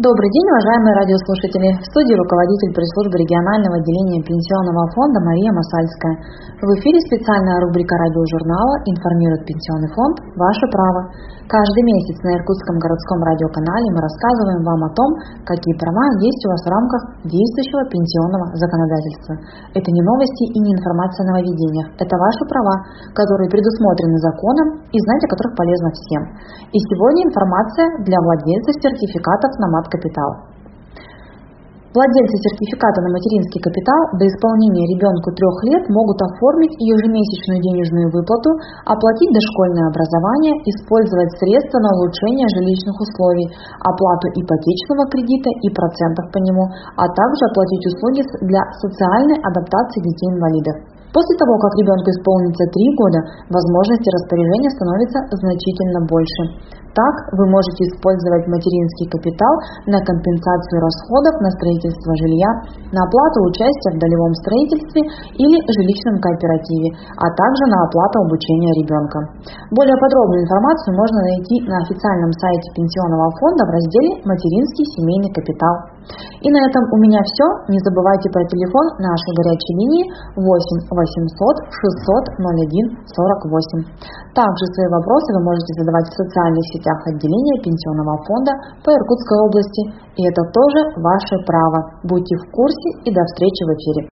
Добрый день, уважаемые радиослушатели! В студии руководитель пресс-службы регионального отделения Пенсионного фонда Мария Масальская. В эфире специальная рубрика радиожурнала «Информирует Пенсионный фонд. Ваше право». Каждый месяц на Иркутском городском радиоканале мы рассказываем вам о том, какие права есть у вас в рамках действующего пенсионного законодательства. Это не новости и не информация о нововведениях. Это ваши права, которые предусмотрены законом и знать о которых полезно всем. И сегодня информация для владельцев сертификатов на мат-капитал. Владельцы сертификата на материнский капитал до исполнения ребенку 3 лет могут оформить ежемесячную денежную выплату, оплатить дошкольное образование, использовать средства на улучшение жилищных условий, оплату ипотечного кредита и процентов по нему, а также оплатить услуги для социальной адаптации детей-инвалидов. После того, как ребенку исполнится 3 года, возможности распоряжения становятся значительно больше. Так, вы можете использовать материнский капитал на компенсацию расходов на строительство жилья, на оплату участия в долевом строительстве или жилищном кооперативе, а также на оплату обучения ребенка. Более подробную информацию можно найти на официальном сайте Пенсионного фонда в разделе «Материнский семейный капитал». И на этом у меня все. Не забывайте про телефон нашей горячей линии 8 800 600 01 48. Также свои вопросы вы можете задавать в социальных сетях отделения Пенсионного фонда по Иркутской области. И это тоже ваше право. Будьте в курсе и до встречи в эфире.